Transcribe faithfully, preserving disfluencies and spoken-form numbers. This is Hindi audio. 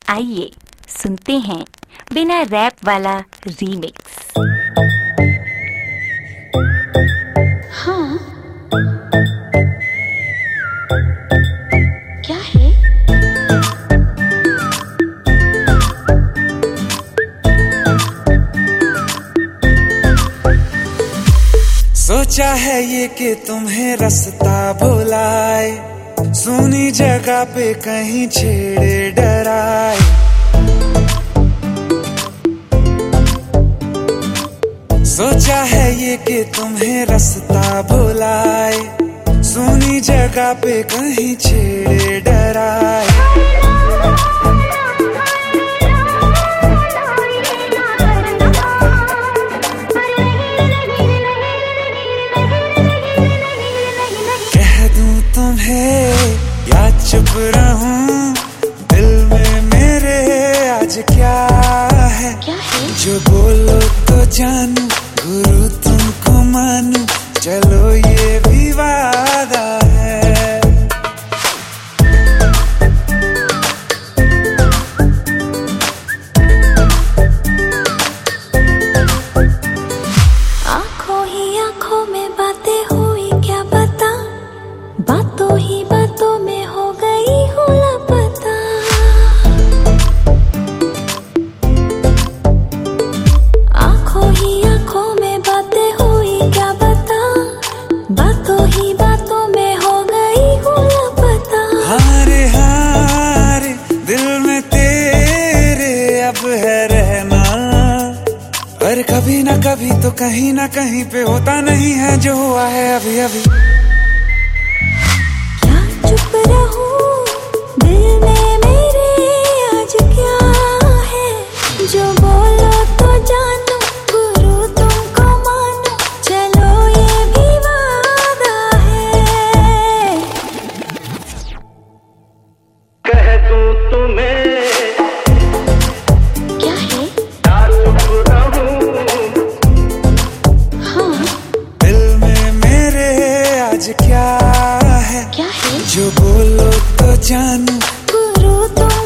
आइए सुनते हैं बिना रैप वाला रीमिक्स। हाँ, क्या है? सोचा है ये कि तुम्हें रास्ता भुलाए, सुनी जगह पे कहीं छेड़े डराए। सोचा है ये कि तुम्हें रास्ता भुलाए, सुनी जगह पे कहीं छेड़े डराए। या चुप रहूं, दिल में मेरे आज क्या है? क्या है? जो बोलो तो जानू, गुरु तुमको मानू, चलो ये भी वादा है। आंखों ही आंखों में बातें हुई, क्या बता, बातों ही बातों में हो गई हूँ लापता। आंखों ही आंखों में बातें हुई, क्या बता, बातों ही बातों में हो गई हूँ लापता। हारे हारे दिल में तेरे अब है रहना, पर कभी ना कभी तो कहीं ना कहीं पे होता नहीं है जो हुआ है अभी अभी। चुप रहूं, दिल में मेरे आज क्या है? जो बोलो तो जानू, गुरु तुमको मानू, चलो ये भी वादा है। कह दूं तुम्हें क्या है? या चुप रहूं, हाँ, दिल में मेरे आज क्या है? क्या है? जो बोलो तो जानू, गुरु तुम